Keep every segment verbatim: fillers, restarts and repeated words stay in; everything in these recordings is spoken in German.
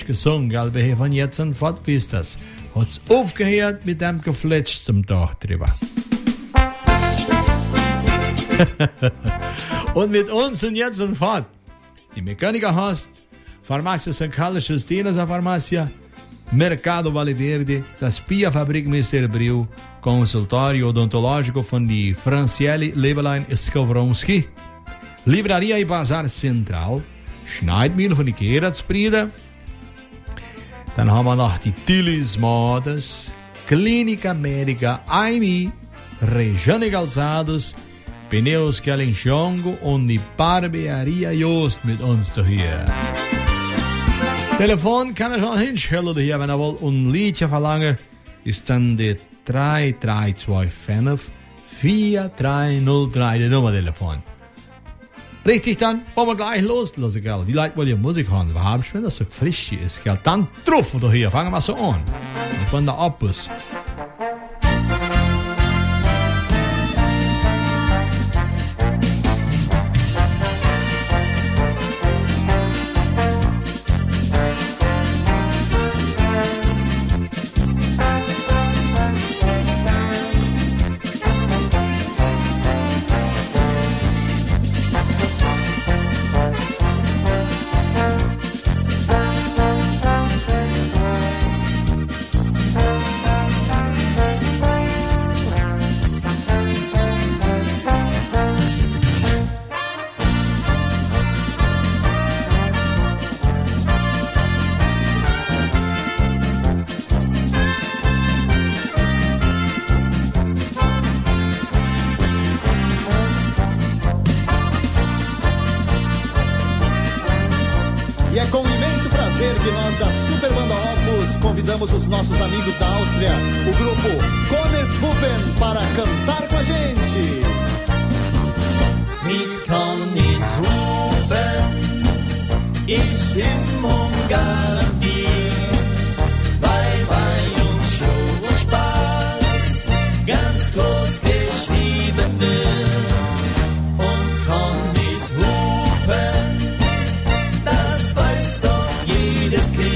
gesungen, gell, wir von jetzt und fort, wie ist das? Hat's aufgehört mit dem Gefletsch zum Dach drüber. Und mit uns und jetzt und fort. Die Meccanica Host, Farmacia San Carlos Justinas, a Farmácia Mercado Vale Verde, das Pia Fabrik Mister Bril, consultório odontológico von die Franciele Lebeline Skowronski, Livraria e Bazar Central, Schneidmühle von die Gerardsbrüder. Dann haben wir noch die Tillis Modas, Clínica Médica A M I, Regiane Calçados, Pneus Calinchongo und die Barbearia Jost mit uns hier. Telefon kann er schon hinstellen hier, wenn er will, und ein Liedchen verlangen, ist dann die drei drei zwei fünf vier drei null drei, die Nummer-Telefon. Richtig, dann wollen wir gleich loslassen, gell? Die Leute wollen ja Musik hören, überhaupt, wenn das so frisch ist, gell? Dann drauf oder hier, fangen wir so an. Und von der Opus. Convidamos os nossos amigos da Áustria, o grupo Konneshupen, para cantar com a gente. Mit Konneshupen ist Stimmung garantiert, weil bei uns Show und Spaß ganz groß geschrieben wird. Und Konneshupen, das weiß doch jedes Kind.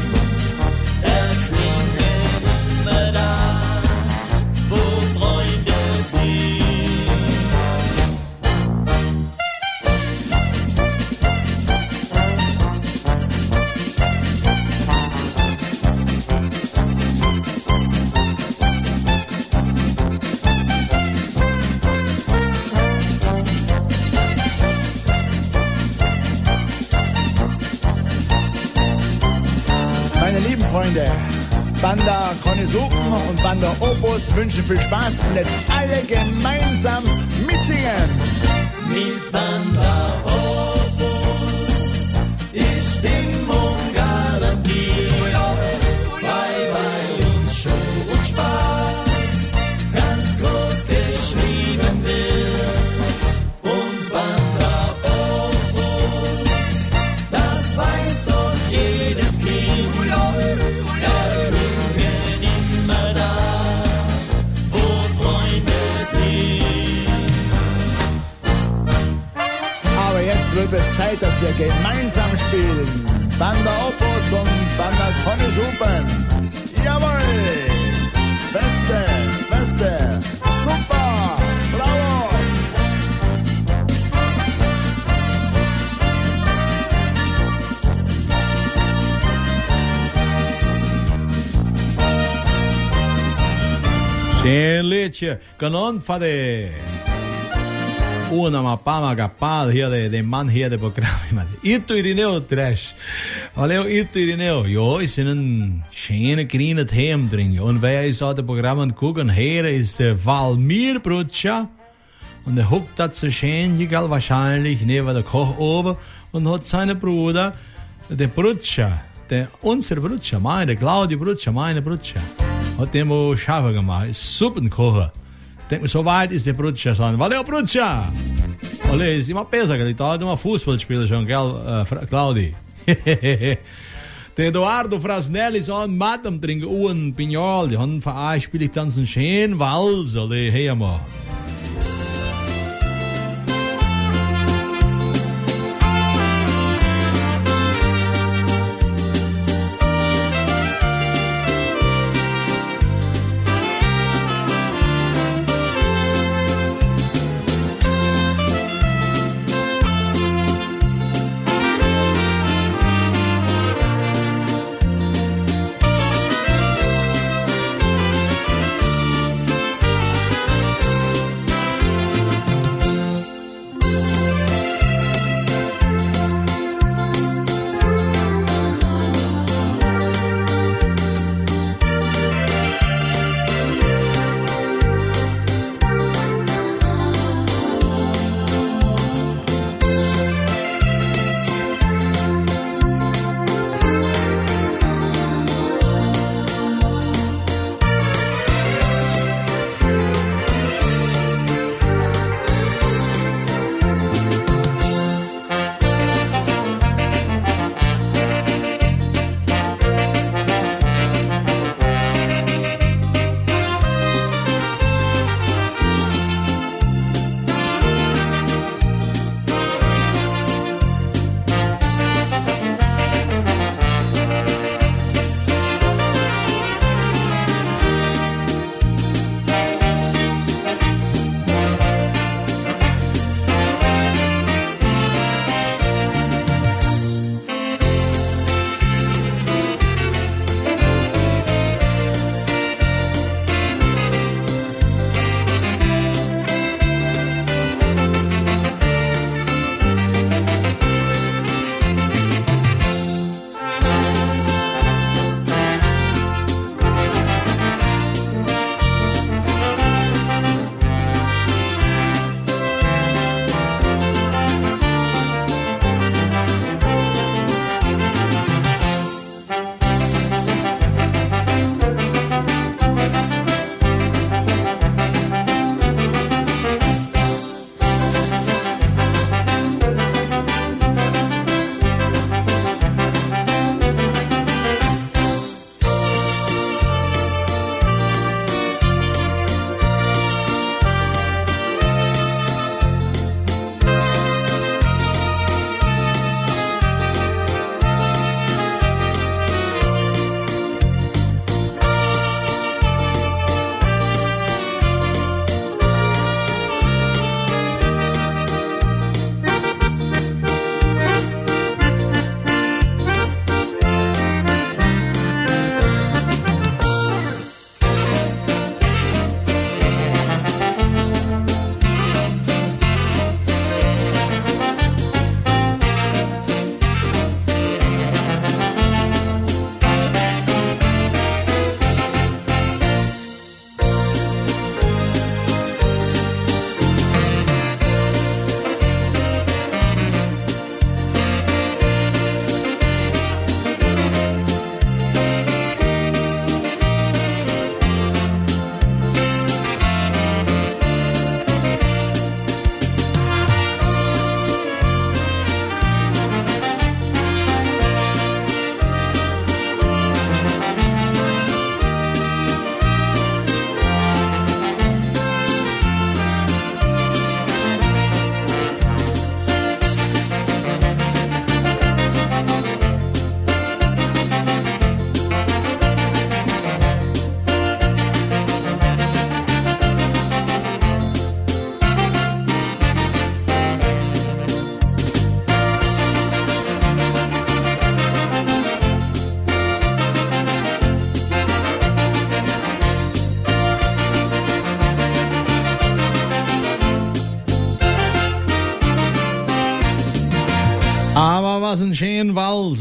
Freunde, Banda Konneshupen und Banda Opus wünschen viel Spaß und jetzt alle gemeinsam mitsingen. Mit Banda Opus ist Stimmung garantiert, weil bei uns Show und Spaß ganz groß geschrieben wird. Und Banda Opus, das weiß doch jedes Kind. Wird es Zeit, dass wir gemeinsam spielen. Banda Opus und Banda Konneshupen. Jawohl! Feste, feste, super, bravo! Schön Liedchen, Kanon Fade. Una mapama capado hier, de, de man hier, de Programm. Ito Irineu Trash. Valeu, Ito Irineu. Ja, ist ein schöner, grüner Themen drin. Und wer ist auch der Programm gucken, hier ist der Valmir Brutscha. Und der huckt das so schön, egal wahrscheinlich, neben der Kochofen. Und hat seine Bruder, der Brutscha, der, unser Brutscha, meine, der Claudio Brutscha, meine Brutscha, hat dem auch scharfer gemacht. Ist Suppenkocher. Denk mir, so weit ist der Brutscha schon. Valeu, Brutscha! Olha, ist immer besser, gell? Ich da immer Fußballspieler schon, gell, äh, Claudi? Der Eduardo Frasnelli ist auch ein Matt am Trinken, Uhren, Pignol, die haben verarscht, spiele ich dann so einen schönen Wals, oder, hey, mal.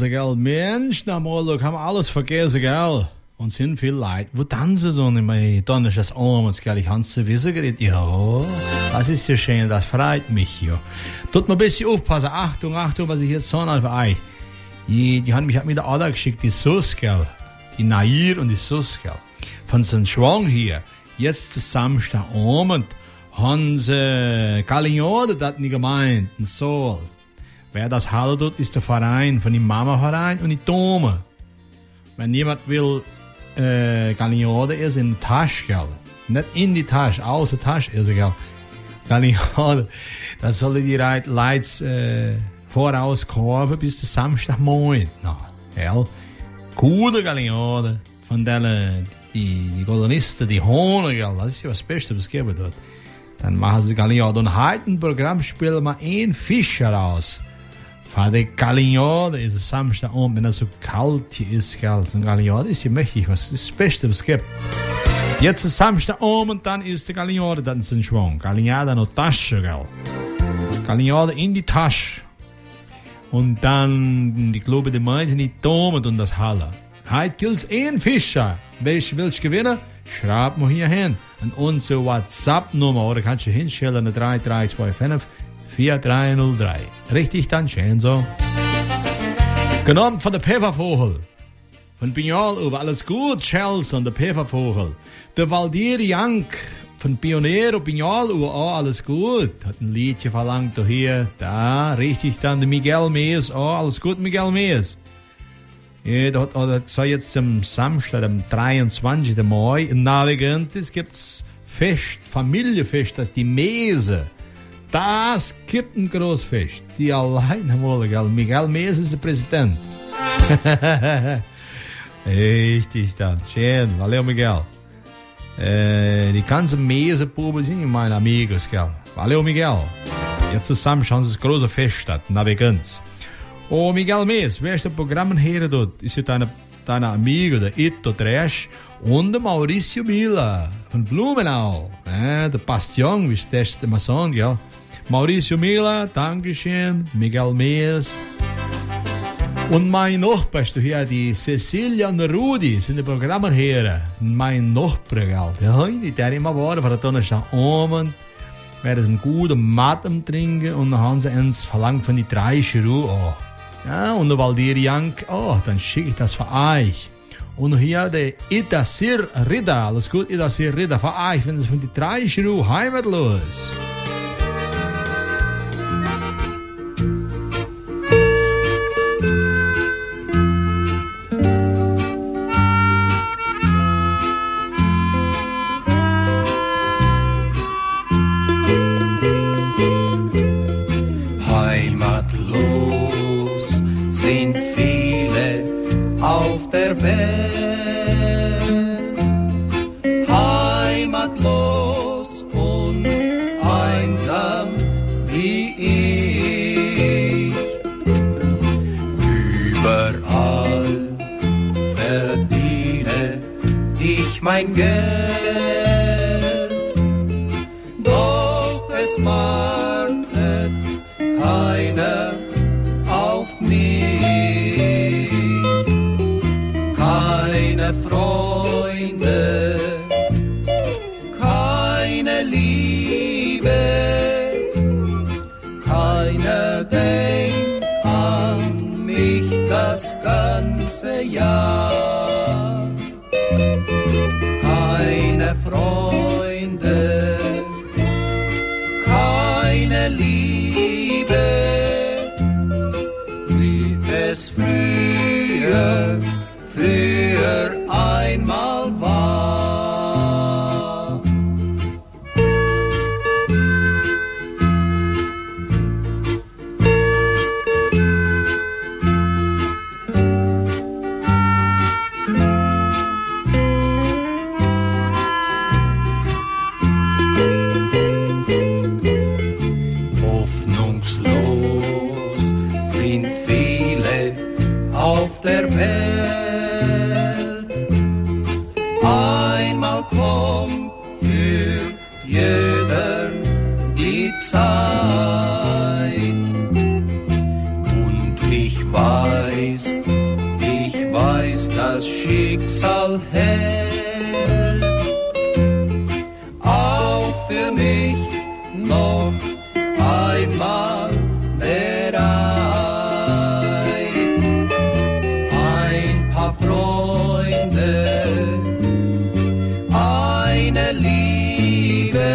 vergessen, gell? Mensch, na mal, da kann man alles vergessen, gell? Und sind viel Leute, wo tanzen so nicht mehr. Dann ist das abends, gell? Ich hab's zu wissen, gell? Ja, das ist ja schön, das freut mich, ja. Tut mal ein bisschen aufpassen. Achtung, Achtung, was ich jetzt sage, einfach ei. Die, die haben mich mit der Ader geschickt, die Sus, gell? Die Nair und die Sus, gell? Von so einem Schwang hier. Jetzt Samstagabend haben sie Galignode, das nicht gemeint, ein Soul. Wer das halten tut, ist der Verein von dem Mama-Verein und die Tome. Wenn jemand will, äh, Galignode ist in der Tasche, gell? Nicht in die Tasche, aus der Tasche ist gell? Galignode, das sollen die Leute äh, voraus kaufen bis der Samstagmorgen. No, gell? Gute Galignode von denen, die, die Kolonisten, die Hohner, gell? Das ist ja das Beste, was es gibt dort. Dann machen sie Galignode. Und heute im Programm spielen wir einen Fischer raus. Für die Galignode ist es Samstagabend, wenn es so kalt hier ist, gell. So ein Galignode ist ja mächtig, was ist das Beste, was es gibt. Jetzt ist Samstagabend, dann ist die Galignode, dann ist ein Schwung. Galignode noch Tasche, gell. Galignode in die Tasche. Und dann, ich glaube, die meisten, die Tomen und das Halle. Heute gilt es einen Fischer. Welch willst du gewinnen? Schreib mal hier hin. An unsere WhatsApp-Nummer, oder kannst du hinstellen, drei drei zwei fünf vier drei null drei. Richtig, dann schön so. Genommen von der Pfeffervogel. Von Pignol über alles gut, Shells und der Pfeffervogel. Der Valdir Jank von Pionero Pignol über oh, alles gut. Hat ein Liedchen verlangt hier. Da, richtig, dann der Miguel Mees. Oh, alles gut, Miguel Mees. Ja, da hat so jetzt am Samstag, am dreiundzwanzigsten Mai in Navigantes gibt's Fest, Familienfest, das ist die Mese. Das gibt ein Großfest. Die allein haben wir, gell? Miguel Mees ist der Präsident. Richtig, dann. Schön. Valeu, Miguel. Äh, die ganzen Mese-Puben sind meine Amigos, gell? Valeu, Miguel. Jetzt zusammen schauen sie das große Fest statt, Navigantes. Oh, Miguel Mees, wer ist der Programmenherr dort? Ist ja deine, deine Amigo, der Ito Trash und der Mauricio Mila von Blumenau. Ja, der Bastion, wie ist das immer sagen, gell? Mauricio Mila, Dankeschön, Miguel Mees. Und mein Nachbar, du hier, die Cecilia und der Rudi, sind die Programmenherren. Mein Nachbar, gell? Ja, die der immer war, von der Donnerstagabend. Werden sie einen guten Matten trinken und dann haben sie uns verlangt von die drei Chirurgen. Oh. Ja, und der Valdir Jank, oh, dann schicke ich das für euch. Und hier der Idasir Ridder, alles gut, Idasir Ridder, für euch, wenn es von die drei Chirurgen heimatlos. Heimatlos und einsam wie ich. Überall verdiene ich mein Geld, doch es wartet keiner auf mich. Keine Freunde, keine Liebe, keiner denkt an mich das ganze Jahr. Keine Freunde, keine Liebe, wie es früher früher einmal war. Hoffnungslos sind viele auf der Welt. das Schicksal hält, auch für mich noch einmal bereit. Ein paar Freunde, eine Liebe,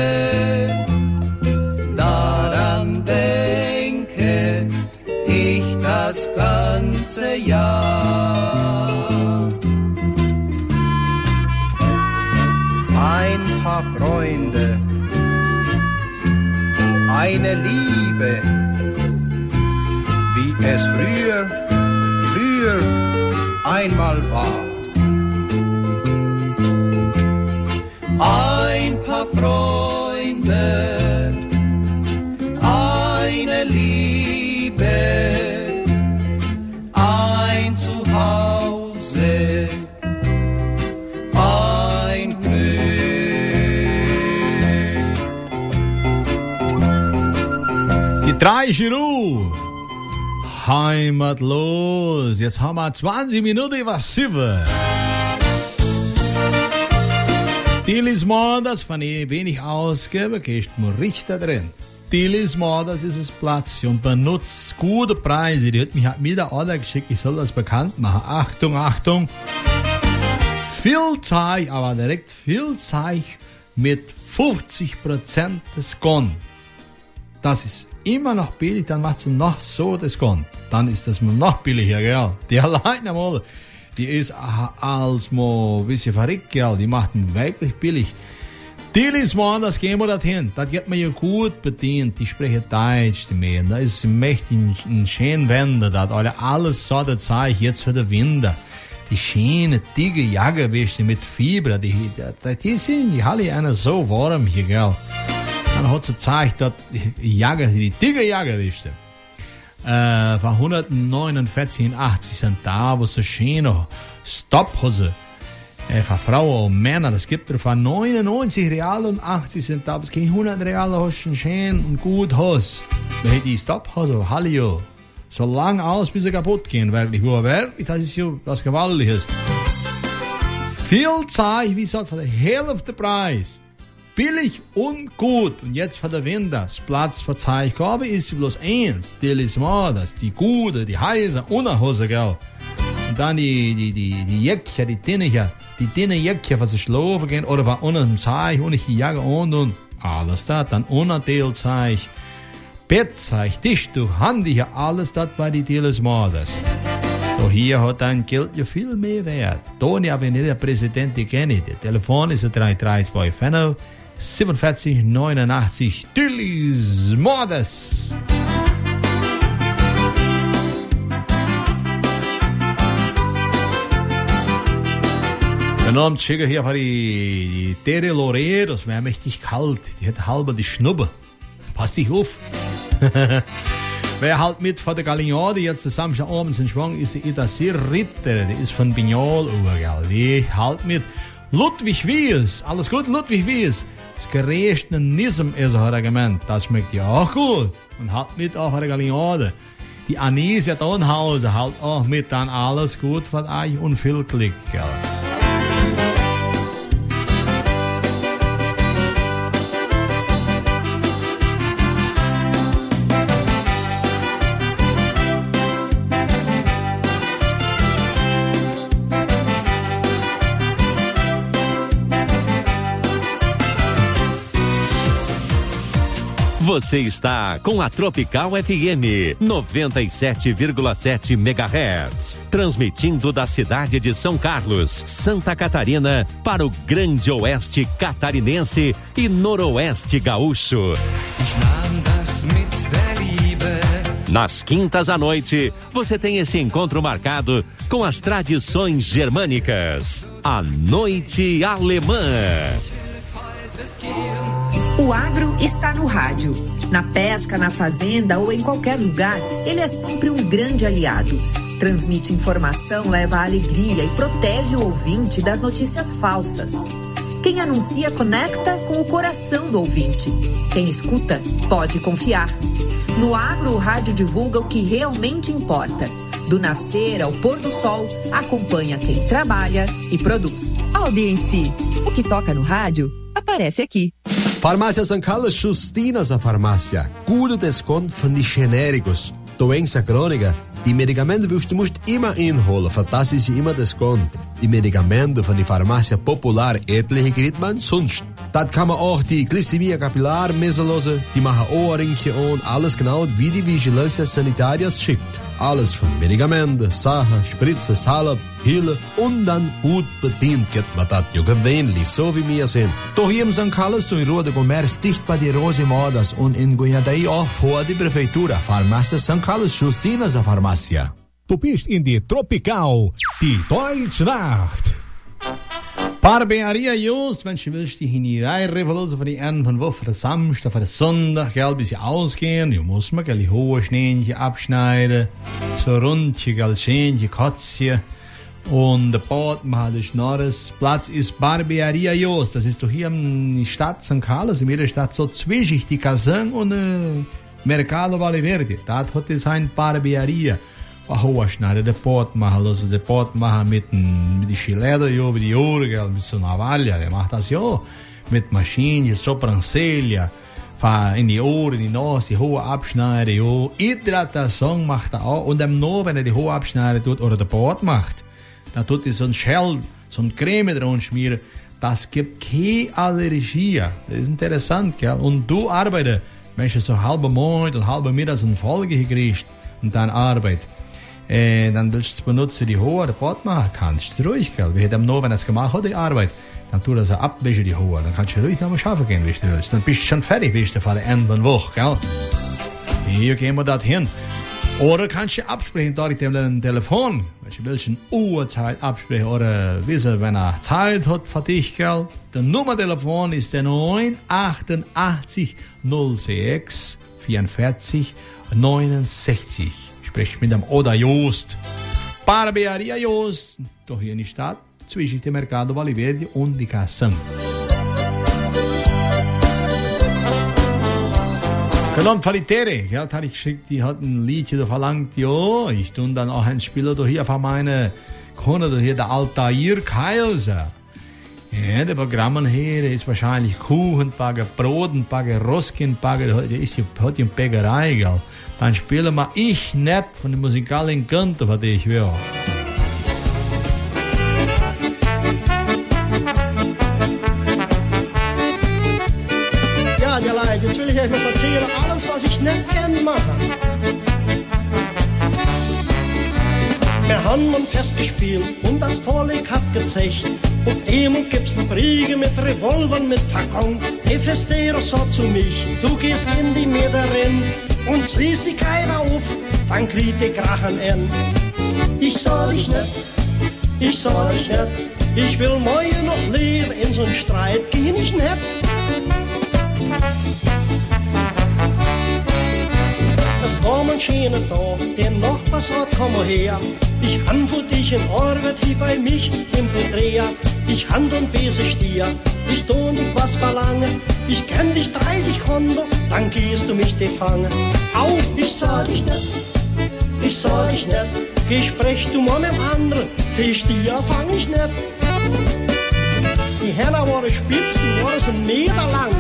daran denke ich das ganze Jahr. Ein paar Freunde, eine Liebe, wie es früher, früher einmal war. Ein paar Freunde, eine Liebe, ein Zuhause, ein Glück. Die drei Giroux. Heimatlos. Jetzt haben wir zwanzig Minuten über sieben. Talisman, das von ich wenig ausgebe, gehst du Richter drin. Talisman, das ist das Platz und benutzt gute Preise. Die hat mich halt wieder Order geschickt, ich soll das bekannt machen. Achtung, Achtung. Viel Zeug, aber direkt viel Zeug mit fünfzig Prozent Discount. Das ist immer noch billig, dann macht sie noch so Discount. Dann ist das noch billiger, gell? Die alleine mal. Die ist als mal ein bisschen verrückt, gell? Die macht ihn wirklich billig. Talisman, das gehen wir dorthin. Da geht man ja gut bedient. Die sprechen Deutsch, die Mädchen. Da ist mächtig ein, ein schöner Wender. Da hat alle alles so der Zeug jetzt für den Winter. Die schöne, dicke Jacke mit Fieber. Die, die, die sind die alle einer so warm hier, gell? Dann hat sie gezeigt, dass die Jacke, die dicke Jacke wischte. Äh, von hundertneunundvierzig Komma achtzig Cent da, wo so schöne Stopphose äh, für Frauen und Männer, das gibt es von neunundneunzig Real und achtzig Cent da, es gibt hundert Real, hast du schön und gut Hose. Wenn die Stopphose, Hallio, so lang aus, bis sie kaputt gehen, wirklich, wo wirklich, das ist ja was Gewaltiges. Viel Zeug, wie gesagt, für die Hälfte Preis. Billig und gut. Und jetzt für den Winter, das Platz für Zeiggabe ist bloß eins. Talisman, das die gute, die heiße Unterhose, gell. Und dann die, die, die, die Jäckchen, die Dinnechen, die Dinne-Jäckchen, was sie schlafen gehen, oder was unter dem Zeug, und ich die Jacke und und alles das, dann Unterteilzeug, Bettzeug, Tischtuch, Handtücher, alles das bei die Talisman, das. So hier hat dein Geld ja viel mehr wert. Toni Avenida Präsident, die kenne ich. Der Telefon ist drei drei zwei fünf siebenundvierzig neunundachtzig. Tillys Mordes. Genommen schicke hier für die, die Tere Lore, das wäre mächtig kalt. Die hat halber die Schnubbe. Passt dich auf. Wer halt mit von der Galignade jetzt zusammen schon abends in Schwang ist, die Itasir Ritter, die ist von Bignol Urgal. Die halt mit Ludwig Wies. Alles gut, Ludwig Wies. Das gerechne Nism ist ein Regiment. Das schmeckt ja auch gut. Und halt mit auch von der Galignade. Die Anisia Donhauser halt auch mit dann alles gut von euch und viel Glück, gell. Você está com a Tropical F M noventa e sete vírgula sete megahertz, transmitindo da cidade de São Carlos, Santa Catarina, para o Grande Oeste Catarinense e Noroeste Gaúcho. Nas quintas à noite, você tem esse encontro marcado com as tradições germânicas. A Noite Alemã. O agro está no rádio. Na pesca, na fazenda ou em qualquer lugar, ele é sempre um grande aliado. Transmite informação, leva alegria e protege o ouvinte das notícias falsas. Quem anuncia conecta com o coração do ouvinte. Quem escuta pode confiar. No agro, o rádio divulga o que realmente importa. Do nascer ao pôr do sol, acompanha quem trabalha e produz. Audiência. O que toca no rádio, aparece aqui. Farmácia Sankt Carlos, Justinas a farmácia. Gute desconto von die Genericus. Doença crônica. Die Medikamente wirst du musst immer inholen, für das ist immer Discount. Die Medikamente von die Farmácia Popular, etliche kriegt man sonst. Das kann man auch die Glycemia Kapillar, Messelose, die machen Ohrringchen und alles genau wie die Vigilancia Sanitarias schickt. Alles von Medikamente, Sachen, Spritze, Salbe, Pille und dann gut bedient geht man das ja gewöhnlich, so wie wir sind. Doch hier im Sankt Carlos, du in Rode Commerce, dicht bei die Rose Modas und in Goiânia auch vor die Präfektura. Farmácia Sankt Carlos, Justinas a Farmácia. Du bist in die Tropical, die Deutsche Nacht. Barbearia Just, wenn du willst, die Hinerei revolose für die Enden von Woche, für den Samstag, für den Sonntag, gell, bis sie ausgehen, du musst mal, gell, die hohe Schneechen abschneiden, so rundchen, gell, Schähnchen, Katzchen, und der Bad, man hat das Norris, Platz ist Barbearia Just, das ist doch hier in der Stadt Sankt Carlos, in jeder Stadt so zwischen die Kasern und äh, Mercado Valverde, da hat es ein Barbearia. Hohe schneiden, den Pot machen, also den Pot machen mit mit die Schilder, ja, mit die Ohren, gell, mit so einer Valle, der macht das ja, mit Maschinen, Soprancelia, in die Ohren, in die Nase, die hohe abschneiden, ja, Hydratation macht er auch, und dann nur, wenn er die hohe abschneiden tut, oder den Pot macht, dann tut er so ein Shell, so ein Creme dran schmieren, das gibt keine Allergie, das ist interessant, gell, und du arbeitest, wenn du so halbe Monat und halbe Mittag so eine Folge kriegst, und dann arbeitest, Äh, dann willst du benutzen die Hohe, der Pot machen, kannst du ruhig, gell? Wie dem nur, wenn er es gemacht hat, die Arbeit, dann tu das abwischen, die Hohe, dann kannst du ruhig nochmal schaffen gehen, wie du willst. Dann bist du schon fertig, wie du, für die Ende der Woche, gell? Hier gehen wir dorthin. Oder kannst du absprechen, dort mit dem Telefon, wenn du willst, eine Uhrzeit absprechen, oder wissen, wenn er Zeit hat für dich, gell? Der Nummertelefon ist der neun acht acht null sechs vierundvierzig neunundsechzig. Sprich mit dem Oda Just. Barbearia Just. Doch hier in der Stadt, zwischen dem Mercado Valverde und die Kassen. Genommen von die Tere, Geld hatte ich geschickt, die hat ein Liedchen verlangt, ja, ich tue dann auch ein Spieler hier von meiner Kunde, hier der Altair Kaiser. Ja, der Programm hier, der ist wahrscheinlich Kuchen, Bagger, Brot, Bagger, Roskin, Bagger, der ist hat die Bäckerei, gell. Dann spielen wir Ich Nicht von der Musikalin Günther für dich, ja. Ja, ihr Leute, jetzt will ich euch mal erzählen, alles, was ich nicht gern mache. Wir haben uns festgespielt und das Volk hat gezecht. Auf einmal gibt's einen Kriege mit Revolvern, mit Facon. Der Festero sagt zu mich, du gehst in die Mitte rein und ziehst die keiner auf, dann kriegt der Krachen an. Ich sah dich nicht, ich sah dich nicht, ich will morgen noch leben, in so'n Streit geh ich nicht. Das war mein schöner Tag, der Nachbar sagt, komm mal her. Ich antwort dich in Arbeit hier bei mich im Podrea. Ich hand und bese stier, ich tu nicht was verlange. Ich kenn dich dreißig Konto, dann gehst du mich defangen. Au, ich sah dich nicht, ich sah dich nicht. Geh, sprech du mal mit dem anderen, die Stier fang ich nicht. Die Hände waren spitz, die waren so einen Meter lang.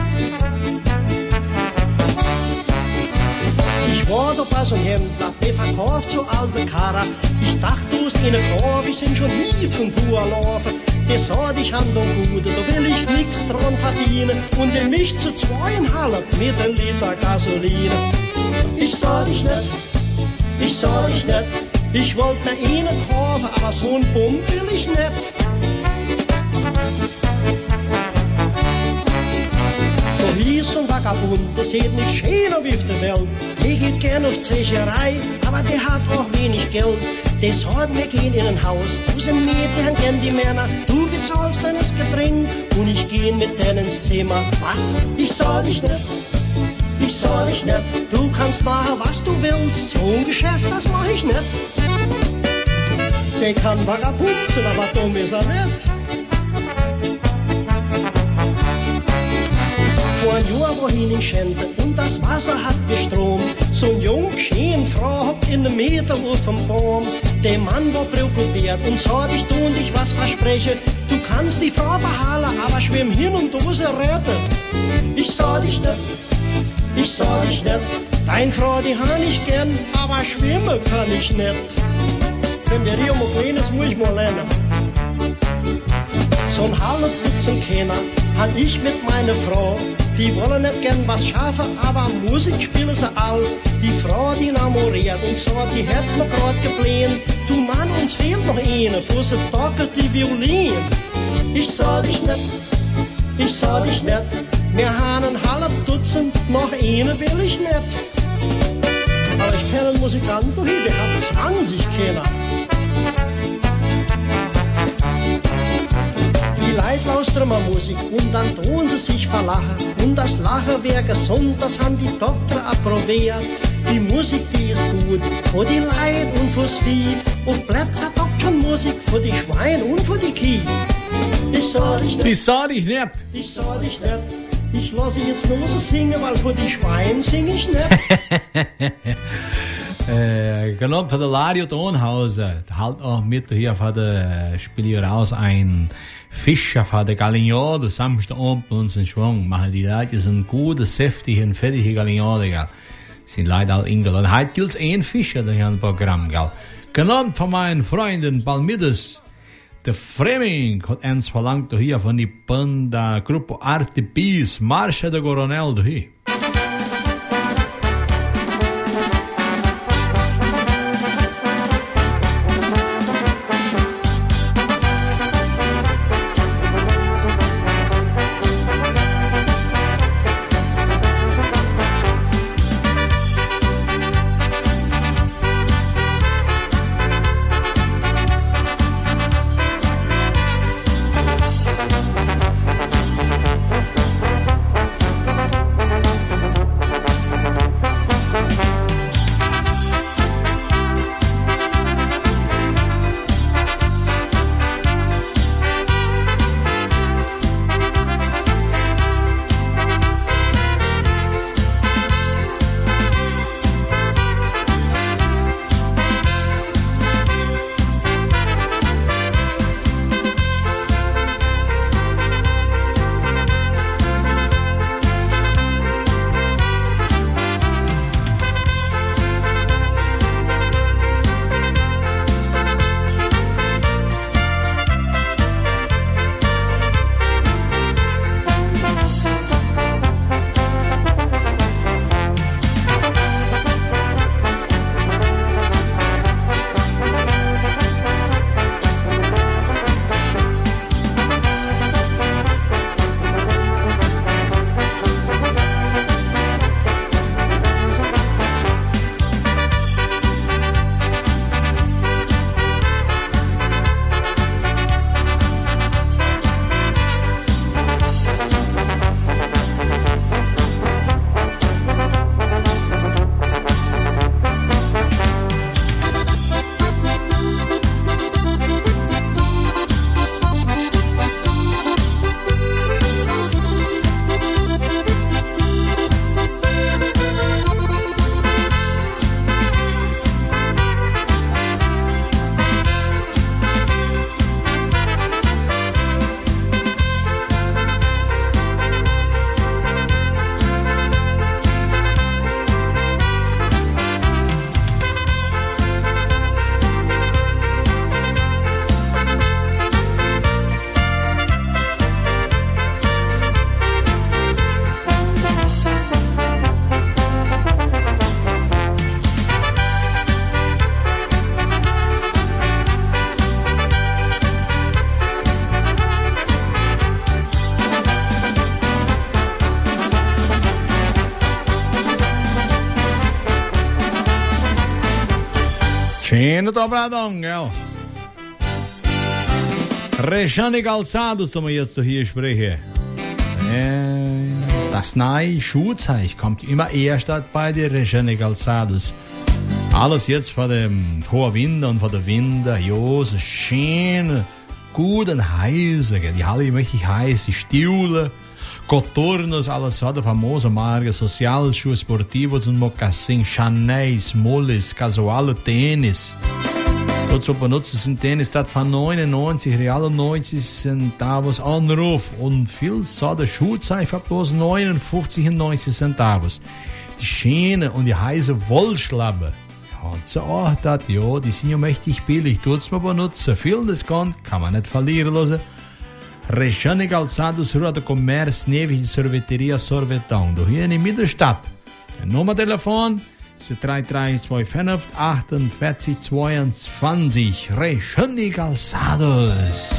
Ich war da bei so einem Händler, der verkauft so alte Karre. Ich dachte, du hast in der Graf, wir sind schon nie von Pur laufen. Der sagt, ich hab doch Gute, da will ich nix dran verdienen. Und der mich zu zweieinhalb mit einem Liter Gasoline. Ich sah dich nicht, ich sah dich nicht. Ich wollte eine kaufen, aber so ein Bumm will ich nicht. Da hieß so ein Vagabund, das sieht nicht schöner wie auf der Welt. Der geht gern auf Zecherei, aber der hat auch wenig Geld. Der sagt, wir gehen in ein Haus, du sind Mädchen, gern die Männer. Du bezahlst dann das Getränk und ich geh mit denen ins Zimmer. Was? Ich sah dich nicht, ich sah dich nicht. Du kannst machen, was du willst, so ein Geschäft, das mach ich nicht. Der kann Vagabund sein, aber dumm ist er nicht. Vor ein Jahr wohin in Schente und das Wasser hat gestromt. So ein jung, schön Frau hockt in der Meter auf dem Baum. Der Mann war preoccupiert und sah dich, du und ich was verspreche. Du kannst die Frau behalten, aber schwimm hin und Dose retten. Ich sah dich nicht, ich sah dich nicht. Dein Frau, die han ich gern, aber schwimmen kann ich nicht. Wenn der Rio mal klein ist, muss ich mal lernen. So ein Halleputzen Kenner hat ich mit meiner Frau. Die wollen nicht gern was schaffen, aber Musik spielen sie all. Die Frau, die enamoriert und so, die hätt mir grad geblähen. Du Mann, uns fehlt noch eine, für sie dockert die Violin. Ich sah dich nicht, ich sah dich nicht. Wir haben ein halb Dutzend, noch eine will ich nicht. Aber ich kenne einen Musikanten hier, der hat zwanzig Kenner. Die Leute lauschtern mal Musik und dann tun sie sich verlachen. Und das Lachen wär gesund, das haben die Doktor approbiert. Die Musik, die ist gut, für die Leute und fürs Vieh. Auf Plätze taugt schon Musik, für die Schweine und für die Kieh. Ich sah dich nicht. Ich sah dich nicht. Ich sah dich nicht. Ich lasse jetzt nur so singen, weil für die Schweine sing ich nicht. äh, genau, für der Radio Tonhause, halt auch mit hier für der Spiel raus ein Fischer für der Galignon, der Samstagabend bei uns in Schwung. Machen die Leute so einen guten, säftigen, fettigen Galignon, gell. Sind leider alle eingeladen. Heute gilt's ein Fischer, der hier im Programm, gell. Genannt von meinen Freunden Palmides. Der Fremming hat eins verlangt hier von die Banda Gruppe Arte Bis, Marcha de Coronel hier. Schönen Dobradon, gell? Rejane Calçados, da wir jetzt so hier sprechen. Äh, das neue Schuhzeug kommt immer erst bei den Rejane Calçados. Alles jetzt vor dem hohen Winter und vor der Winter, ja, so schön, gut und heiß, gell? Die Halle möchte ich heiß, die Stiule, Coturnos, alla sorte famosa marca, social, shoes esportivos und mocassin, Chanel, moles, casuale tênis. Todos so benutzen sind Tênis, das von neunundneunzig Real neunzig Centavos Anruf und viel sorte Schuhzeichen bloß neunundfünfzig neunzig Centavos. Die Schiene und die heiße Wollschlappe. Ja, so auch das, ja, die sind ja mächtig billig, tut's mal benutzen. Viel Discount kann man nicht verlieren lassen. Regiane Calçados, Rua do Comércio, Neve de Sorveteria Sorvetão. Do hier in der Mittelstadt. Ein Nummertelefon ist drei drei zwei fünf achtundvierzig zweiundzwanzig. Regiane Calçados.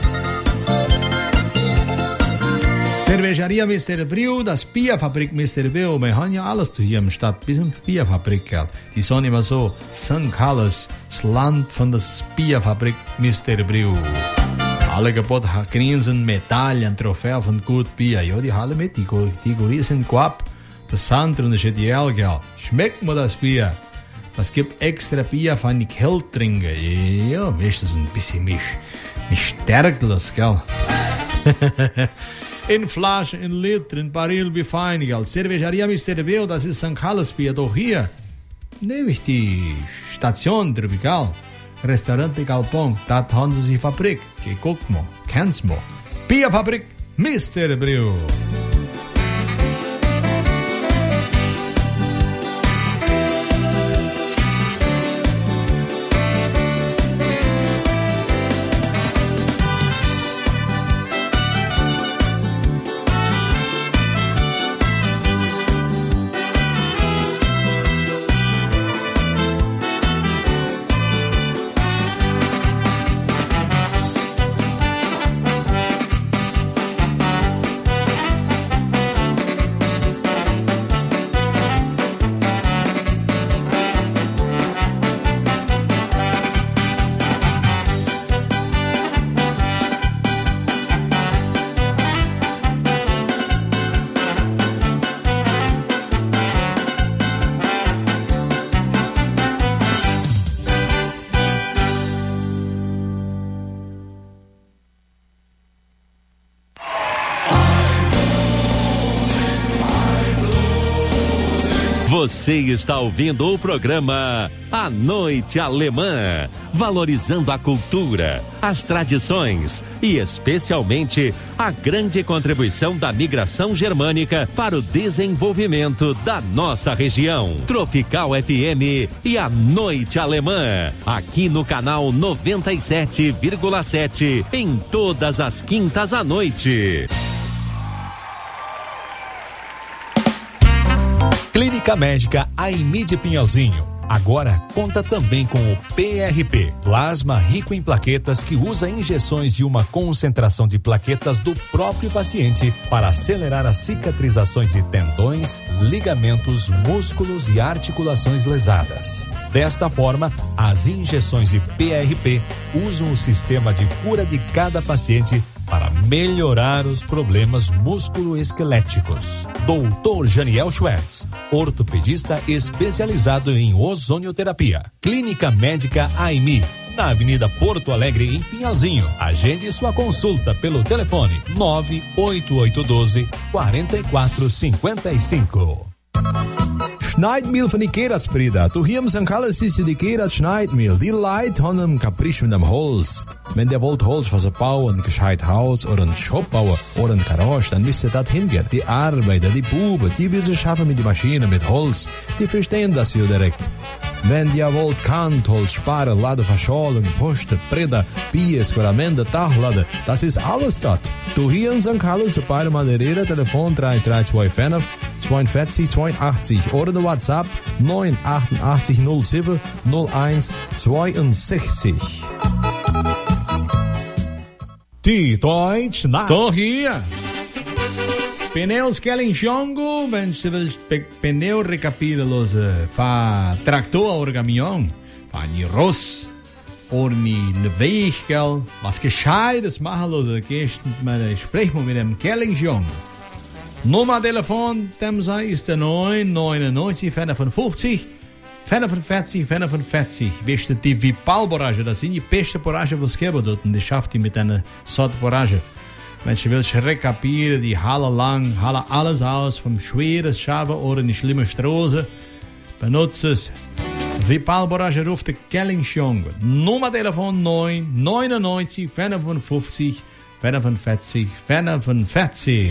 Cervejaria Mister Brio, das Bierfabrik Mister Brio. Wir haben ja alles hier im Stadt, bis in Bierfabrik. Die sagen immer so, Sankt Carlos, das Land von der Bierfabrik Mister Brio. Alle Gebote grinsen, Medaillen, Trophäen von gut Bier. Ja, die Halle mit, die, die Gurie sind guap. Das Sand und das ideal, gell. Schmeckt mir das Bier? Das gibt extra Bier, wenn ich kalt trinke. Ja, weißt du, so ein bisschen mich, mich stärklos, gell. In Flaschen, in Liter, in Barril, wie fein, gell. Cervejaria Mister Brio, das ist Sankt Carlos Bier. Doch hier nehme ich die Station Tropical. Restaurante Galpon, da haben sie die Fabrik. Geh, guck mal, kennst mal. Bierfabrik Mister Brio. Você está ouvindo o programa A Noite Alemã, valorizando a cultura, as tradições e especialmente a grande contribuição da migração germânica para o desenvolvimento da nossa região. Tropical F M e A Noite Alemã, aqui no canal noventa e sete vírgula sete, em todas as quintas à noite. Clínica Médica Aimi de Pinhalzinho. Agora conta também com o P R P, plasma rico em plaquetas, que usa injeções de uma concentração de plaquetas do próprio paciente para acelerar as cicatrizações de tendões, ligamentos, músculos e articulações lesadas. Desta forma, as injeções de P R P usam o sistema de cura de cada paciente para melhorar os problemas musculoesqueléticos. doutor Janiel Schwartz, ortopedista especializado em ozonioterapia. Clínica Médica Aimi, na Avenida Porto Alegre, em Pinhalzinho. Agende sua consulta pelo telefone nove oito oito um dois, quatro quatro cinco cinco. Schneidmehl von Ikea-Sprida. Du hier im Sankt Carlos ist die Ikea-Schneidmehl. Die Leute haben einen Caprice mit dem Holz. Wenn der wollt Holz was er bauen, ein gescheit Haus oder ein Shop bauen oder ein Garage, dann müsst ihr das hingehen. Die Arbeiter, die Buben, die wir sie schaffen mit der Maschine, mit Holz, die verstehen das ja direkt. Wenn ihr wollt Kantholz, Sparen, Laden, Verschalen, Posten, Breda, Bier, Squaramende, Dachladen, das ist alles dort. Du hier in Sankt Carlos, bei Madeira, Telefon drei drei zwei fünf, zweiundvierzig zweiundachtzig oder der WhatsApp neun acht acht null sieben null eins zweiundsechzig. Die Deutsche Nacht. Tô hier. Pneus Kellinchongo, wenn du willst, Pneu recapitulose, fa Traktor oder Camion, fa die Ross, oder die Weg, gell, was Gescheites machen lose, gehst mit, sprich mal mit dem Kellinchongo. Nummer Telefon, dem sei ist der neun neun neun fünfundfünfzig, fünfundvierzig, fünfundvierzig. Weißt du, die Vipal-Borage, das sind die beste Borage, was es gibt dort, und die schafft die mit einer Sorte Borage. Wenn du willst rekapieren, die Halle lang, Halle alles aus, vom schweren Schaffen oder die schlimme Straße, benutze es. Wie Paul Borage ruft der Kellingsjong. Nummer Telefon neun neunundneunzig fünfundfünfzig fünfundvierzig fünfundvierzig.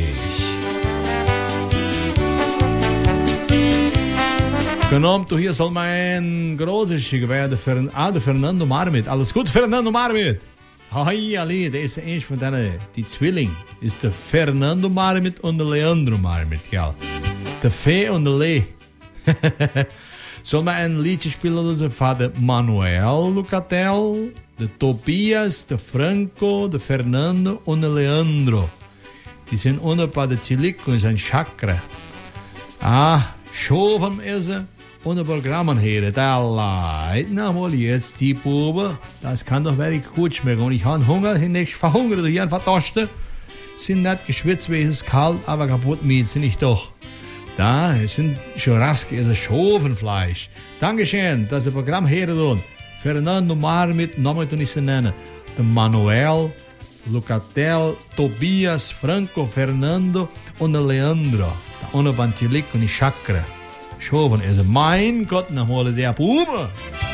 Genommen, du hier soll mein großes Schick werden für ah, der Fernando Marmit. Alles gut, Fernando Marmit. Hi, Ali, der ist eins von denen, die Zwilling, ist der Fernando Marmit und der Leandro Marmit, gell? Der Fee und der Le. Soll man ein Liedje spielen, das ist von der Manuel Lucatel, der Tobias, der Franco, der Fernando und der Leandro. Die sind unten bei der Chilik und sind Chakra. Ah, schon vom Essen. Und die Programmen hier, da leid, na mal jetzt die Bube, das kann doch wirklich gut schmecken. Und ich habe Hunger, ich nicht verhungert, hier einfach Toste. Sind nicht geschwitzt, wie es ist kalt, aber kaputt mit, sind ich doch. Da sind Churrasco, ist ein Schofenfleisch. Dankeschön, dass das Programm hier tun. Fernando Marmit, nochmal tun ich sie nennen. Der Manuel, Lucatel, Tobias, Franco, Fernando und der Leandro. Da unten beim Tilik und die Chakra. Schoven is mein Gott, na hole der Bube.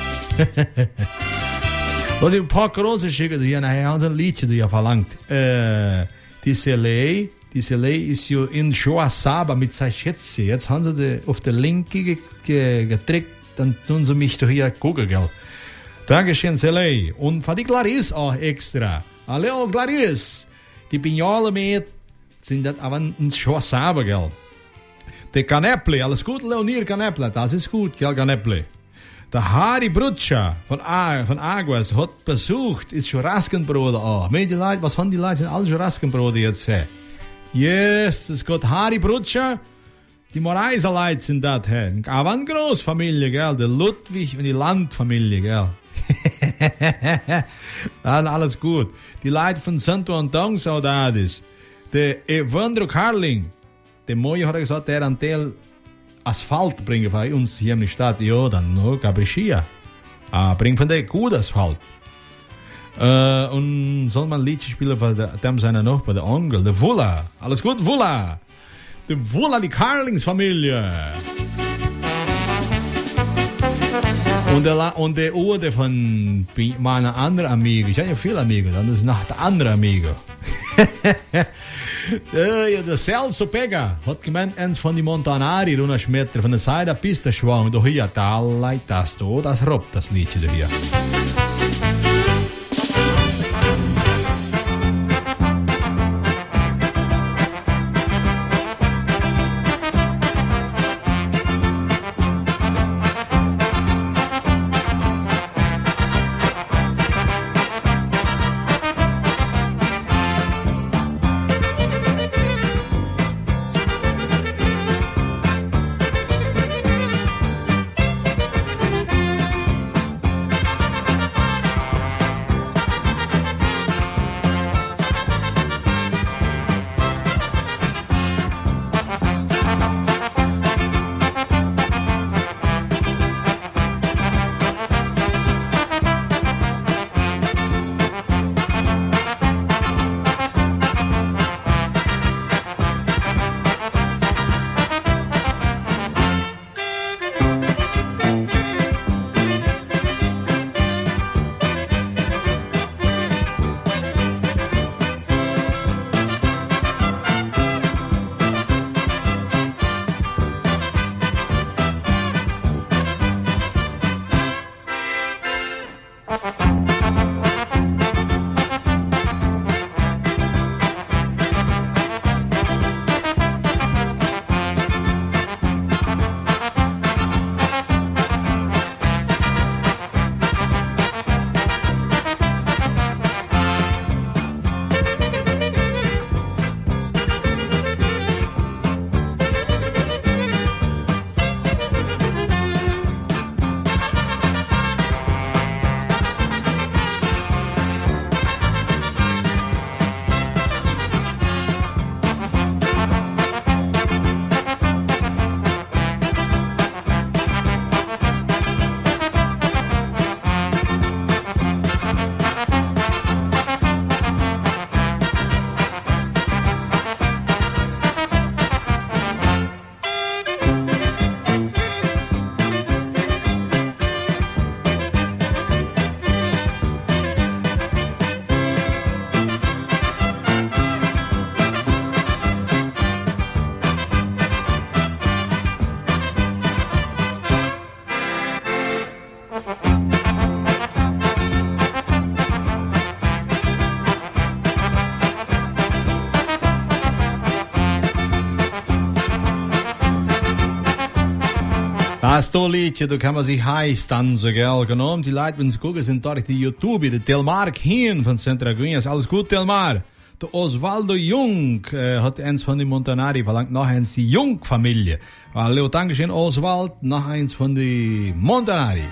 Lass ich ein paar große schicken, du hier nachher haben sie ein Liedchen, du ja verlangt. Äh, die Soleil, die Soleil ist ja in Joasaba mit seinen Schätze. Jetzt haben sie die auf der Linke ge ge gedrückt, dann tun sie mich doch hier gucken, gell. Dankeschön, Soleil. Und für die Clarisse auch extra. Hallo, Clarisse. Die Pignole mit sind das aber in Joasaba, gell. Der Caneple, alles gut, Leonir Caneple, das ist gut, gell, Caneple. Der Harry Brutscha von, A von Aguas hat besucht, ist Churraskenbrot auch. Meint die Leute, was haben die Leute, sind alle Churraskenbrote jetzt, hä? Yes, es geht Harry Brutscha, die Moreiser Leute sind das, hä? Aber eine Großfamilie, gell, der Ludwig und die Landfamilie, gell. Dann alles gut. Die Leute von Santo Antão, Saudades. Der Evandro Carling, der Moje hat gesagt, der an Teil Asphalt bringen bei uns hier in der Stadt. Ja, dann no, Gabrichia. Ah, bringt von der gut Asphalt. Äh, und soll man ein Lied spielen von dem seiner noch bei der Onkel, der Wulla. Alles gut, Wulla. Der Wulla, die Carlings-Familie. Und der, und der Ode von meiner anderen Amigo. Ich habe ja viele Amigos, das ist noch der andere Amigo. Ja, der Celso Pega hat gemeint, eins von die Montanari, Runa Schmetter, von der Seite der Piste schwang, doch hier, da leid das, du, das robbt das Liedchen hier. Das liedje, da kann man sich heiß tanzen, gell? Genommen, die Leute, wenn sie gucken, sind dort die YouTube, der Delmar Kien von Centra Guinas. Alles gut, Delmar? Der Osvaldo Jung äh, hat eins von den Montanari verlangt, noch eins die Jung-Familie. Hallo, Dankeschön, Oswald, noch eins von den Montanari.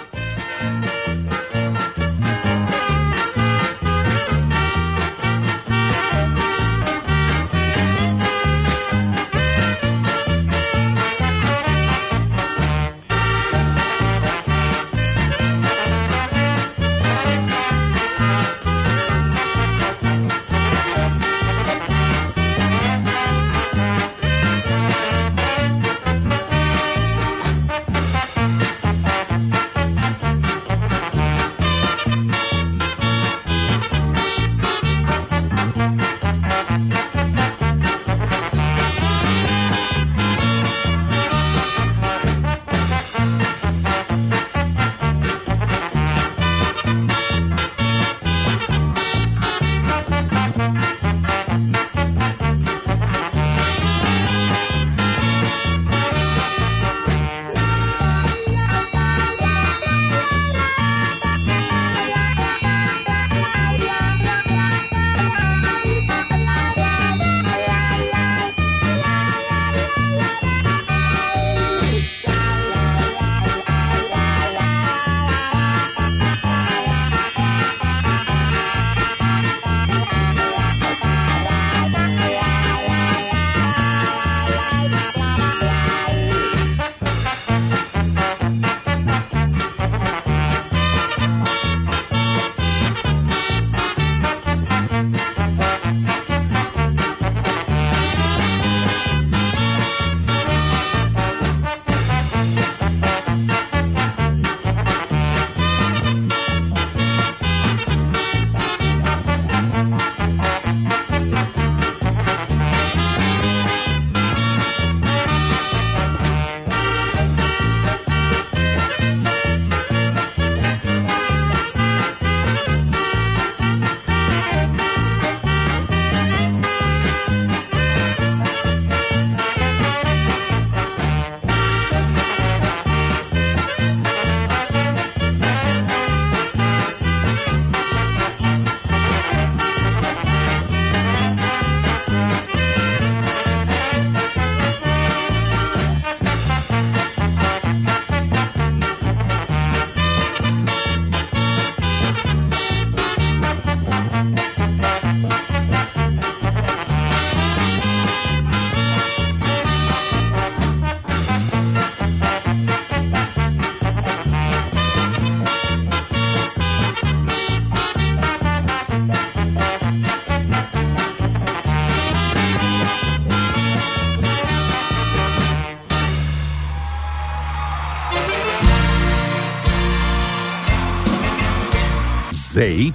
Z Y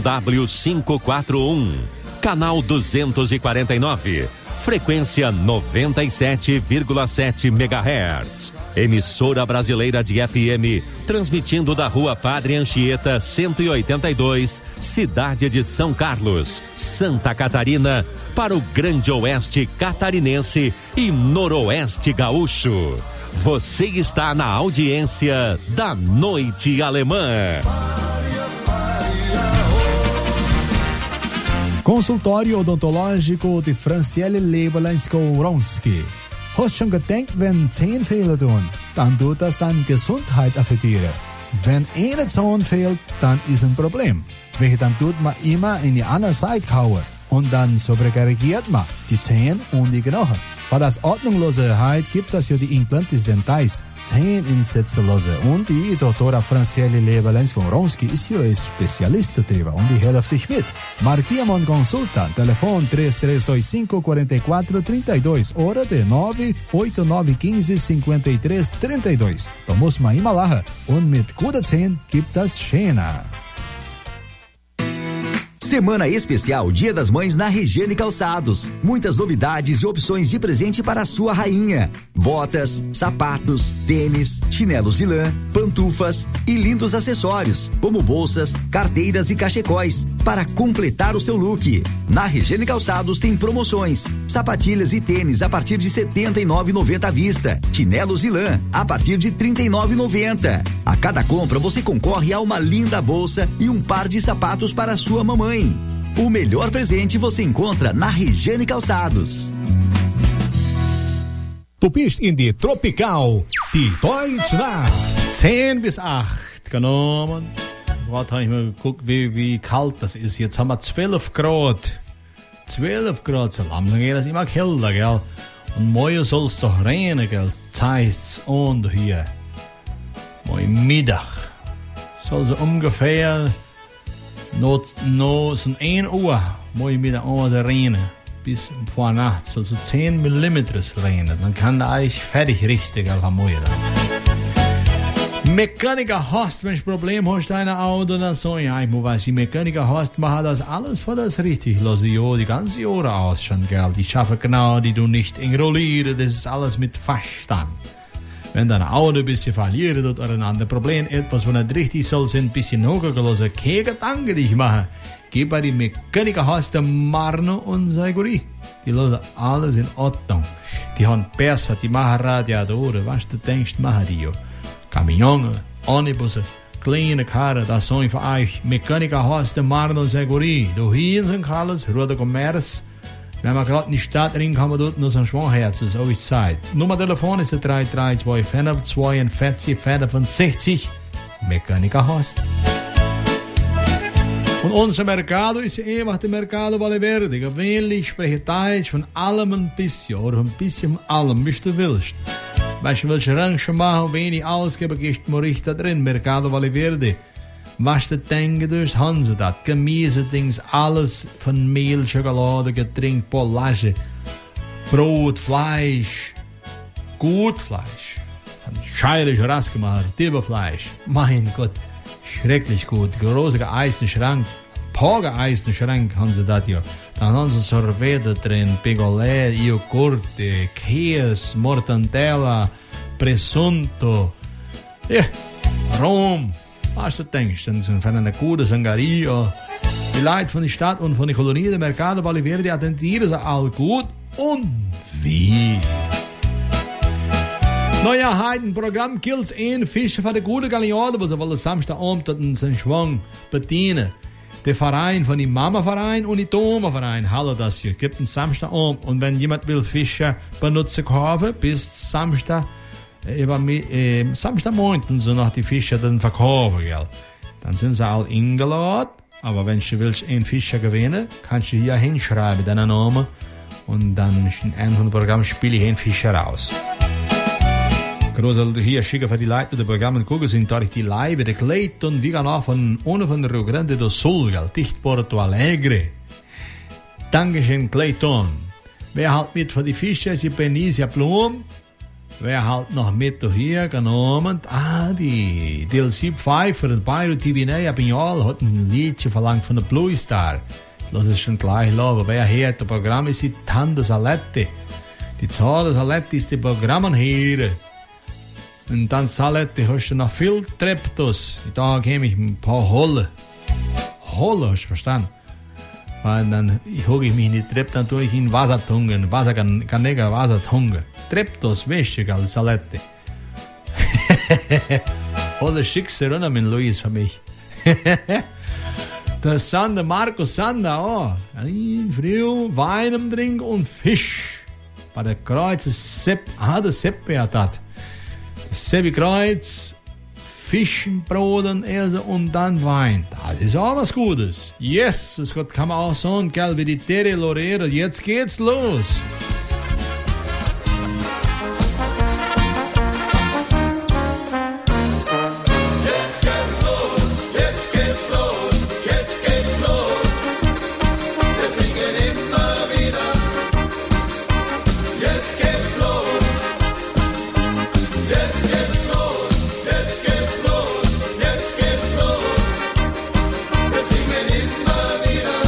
W quinhentos e quarenta e um, canal duzentos e quarenta e nove, frequência noventa e sete vírgula sete megahertz. Emissora brasileira de F M, transmitindo da Rua Padre Anchieta, cento e oitenta e dois, cidade de São Carlos, Santa Catarina, para o Grande Oeste Catarinense e Noroeste Gaúcho. Você está na audiência da Noite Alemã. Consultório odontológico de Franciele Leberlensko-Wronski. Hast schon gedenkt, wenn Zahnfehler tun, dann tut das deine Gesundheit affektieren. Wenn eine Zahn fehlt, dann ist ein Problem. Welche dann tut man immer in die andere Seite kauen und dann sobrekorrigiert man die Zähne und die Knochen. Für das Ordnungslosigkeit gibt es ja die Implantes dentais, Zähninsätzelose. Und die Doktora Franciele Leberlensko-Wronski ist ja ein Spezialist darüber und die hilft dich mit. Marquia mon consulta, Telefon três três dois cinco, quatro quatro três dois oder de nove oito nove um cinco, cinco três três dois. Da muss man immer lachen und mit guter Zähnen gibt das schöner. Semana especial Dia das Mães na Regiane Calçados. Muitas novidades e opções de presente para a sua rainha. Botas, sapatos, tênis, chinelos de lã, pantufas e lindos acessórios, como bolsas, carteiras e cachecóis, para completar o seu look. Na Regiane Calçados tem promoções. Sapatilhas e tênis a partir de setenta e nove reais e noventa centavos à vista. Chinelos de lã a partir de trinta e nove reais e noventa centavos. A cada compra você concorre a uma linda bolsa e um par de sapatos para a sua mamãe. O melhor presente você encontra na Regiane Calçados. Du bist in die Tropical, die Deutschland. zehn bis acht genommen. Gerade habe ich mal geguckt, wie, wie kalt das ist. Jetzt haben wir zwölf Grad. zwölf Grad, so langsam geht das immer kälter, gell? Und morgen soll es doch regnen, gell? Zeigt's und hier. Morgen Mittag soll es ungefähr noch, noch so ein Uhr, morgen Mittag auch regnen. Bis vor Nacht soll es so zehn Millimeter regnen. Dann kann der Eis fertig richtig auf morgen. Mechaniker hast, wenn du ein Problem hast, dein Auto, dann so, ja, ich muss weiß, die Mechaniker hast, machen das alles für das richtig. Lasse ja die ganze Jahre aus schon, gell. Die schaffen genau, die du nicht enrollieren, das ist alles mit Verstand. Wenn dein Auto ein bisschen verliert oder ein anderes Problem, etwas, was nicht richtig soll, sind ein bisschen hochgelassen, keine Gedanken dich machen. Geh bei die Mechaniker hast, der Marno und Seguri. Die lassen alles in Ordnung. Die haben besser, die machen Radiatoren, was du denkst, machen die ja. Caminhão, ônibus, kleine Karren, das sind für euch Mechaniker hast, der Marno und Seguri. Du hier in Sankt Carlos, Roter Commerz. Wenn man gerade in die Stadt rein kann, man dort nur so ein Schwangherz, das habe ich Zeit. Nummer Telefon ist der drei drei zwei zweiundvierzig fünfundsechzig. Mechaniker hast. Und unser Mercado ist einfach der Mercado Valverde. Gewöhnlich spreche Deutsch von allem ein bisschen, oder ein bisschen von allem, wie du willst. Weißt du, welche Range machen, wenig ausgeben, gehst du mal richtig drin. Mercado Valverde. Was du denken durchs haben sie das. Gemüse, Dings, alles von Mehl, Schokolade, Getränk, Pollage, Brot, Fleisch, gut Fleisch. Scheilig rausgemacht, Tibberfleisch. Mein Gott, schrecklich gut. Großer Eisenschrank, Pager Eisenschrank haben sie das ja. Dann haben sie Sorbete drin, Pegolé, Joghurt, Käse, Mortadella, Presunto, ja, Rom. Was du denkst, dann sind von einer guten Sangaria. Die Leute von der Stadt und von der Kolonie der Mercado Valverde attentieren sich all gut und wie. Naja, heute ein Programm kills ein Fischer von der guten Galeade, wo sie wollen Samstagabend einen Schwang bedienen. Der Verein von dem Mama-Verein und dem Toma-Verein, hallo das hier, gibt einen Samstagabend. Und wenn jemand will Fischer benutzen kaufen, bis Samstag, über äh, Samstagmorgen so nach die Fischer dann verkaufen, gell. Dann sind sie all eingeladen, aber wenn du willst einen Fischer gewinnen, kannst du hier hinschreiben, deinen Namen, und dann in einem von den Programmen spiele ich einen Fischer raus. Große hier schicken für die Leute, die Programme gucken, sind dadurch die Leibe, der Clayton, wie genau von, ohne von Rio Grande do Sul, gell, dicht Porto Alegre. Dankeschön, Clayton. Wer halt mit für die Fischer ist die Benicia Blum. Wer halt noch mit hier genommen? Ah, die D L C Pfeiffer, der Bayrou T V Ney, Pignol, hat ein Liedchen verlangt von der Blue Star. Lass es schon gleich laufen. Wer hört, das Programm ist die Tante Salette. Die Zahl Salette ist die Programm hier. Und dann Salette hast du noch viel Treptos. Da käme ich ein paar Holle. Holle, hast du verstanden? Weil dann hocke ich mich in die Treppe, dann tue ich in Wasser tungen. Wasser kann, kann nicht Wasser tungen. Treptos, Wäsche, gell, Salette. Holle schickste Runde mit Luis für mich. Der Sander, Markus Sander, oh. Ein Früh, Wein im Trink und Fisch. Bei der Kreuz, Sepp, ah, der Seppe hat das. Seppi Kreuz, Fischenbroten, Else und dann Wein. Das ist auch was Gutes. Yes, das kann man auch sagen, gell, wie die Terre Lorera. Jetzt geht's los. Wieder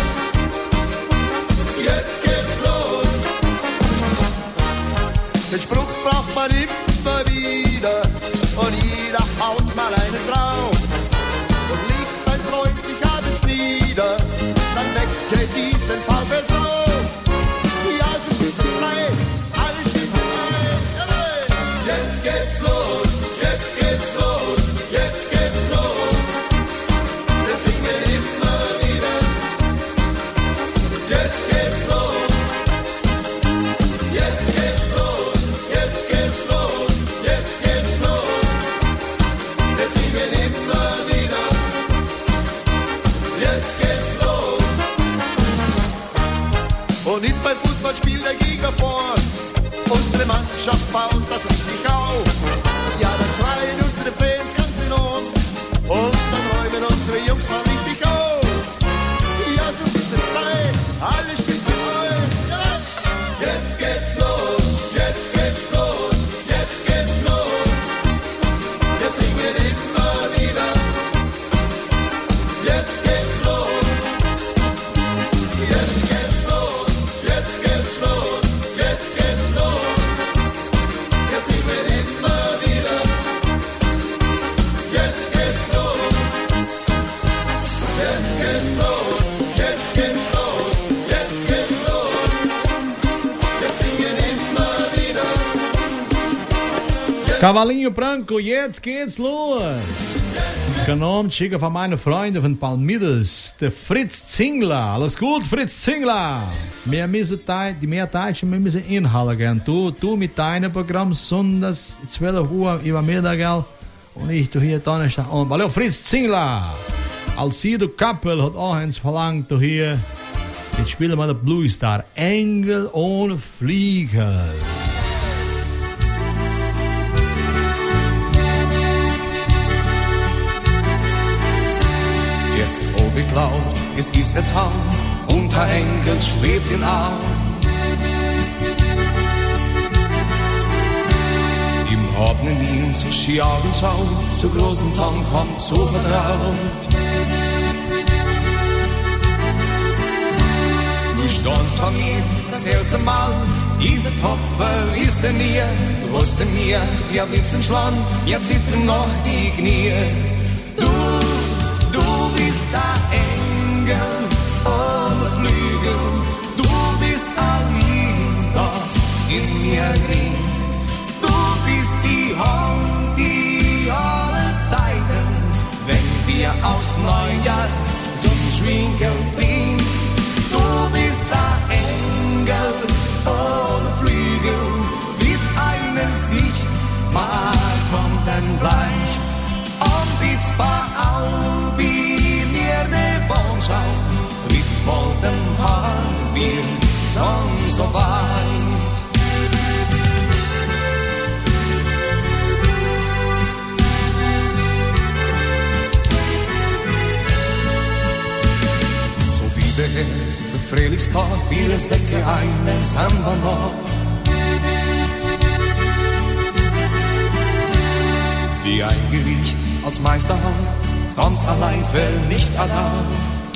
man immer wieder und jeder haut mal einen drauf und legt ein Freund sich abends nieder, dann weckt er diesen VfL auf. Ja, so muss es sein, alles steht bereit. Jetzt geht's los, jetzt geht's los, jetzt geht's los. Wir singen immer wieder. Jetzt geht's los, jetzt geht's los, jetzt geht's los, jetzt geht's los. Wir singen immer wieder. Jetzt geht's los. Und ist beim Fußballspiel der Gegner vor, unsere Mannschaft baut das richtig auf. Ja, dann schreien unsere Fans ganz enorm und dann räumen unsere Jungs mal richtig auf. Ja, so muss es sein, alles spielt bereit. Ja. Jetzt geht's los, jetzt geht's los, jetzt geht's los. Wir singen immer wieder. Jetzt geht's los, jetzt geht's los, jetzt geht's los, jetzt geht's los. Wir singen immer wieder. Jetzt geht's los, jetzt geht's los, jetzt geht's los, jetzt geht's los. Wir singen immer wieder. Cavalinho Branco, jetzt geht's los. Genommen, schicken von meinen Freunden von Palmidas, der Fritz Zingler. Alles gut, Fritz Zingler? Wir müssen die mehr Deutschen, wir müssen inhalten. Du, du mit deinem Programm sonntags zwölf Uhr über Mittag und ich du hier Donnerstag. Und hallo Fritz Zingler. Alcido Kappel hat auch eins verlangt, du hier. Jetzt spielen wir den Blue Star. Engel ohne Flieger. Erst hab ich glaubt, es ist ein Traum, und der Engel schwebt in Arm. Ihm hab ne nie so schier angeschaut, so großen Song kommt so vertraut. Du standst vor mir das erste Mal, diese Topfer ist er mir, du hast in mir, ja liebsten Schlann, ja zittern noch die Knie. Du Du bist der Engel ohne Flügel, du bist all das in mir drin. Du bist die Hand, die alle Zeiten, wenn wir aus Neujahr zum Schwingeln bringen. Du bist der Engel ohne Flügel, mit einer Sicht, mal kommt dann gleich. Und bit's bei wie mir de Bonschau, mit wollten Haar, wir sind so weit. So wie der erste Frühlingstag, viele Säcke eines haben wir noch. Wie ein Gericht als Meisterhand, ganz allein für nicht allein.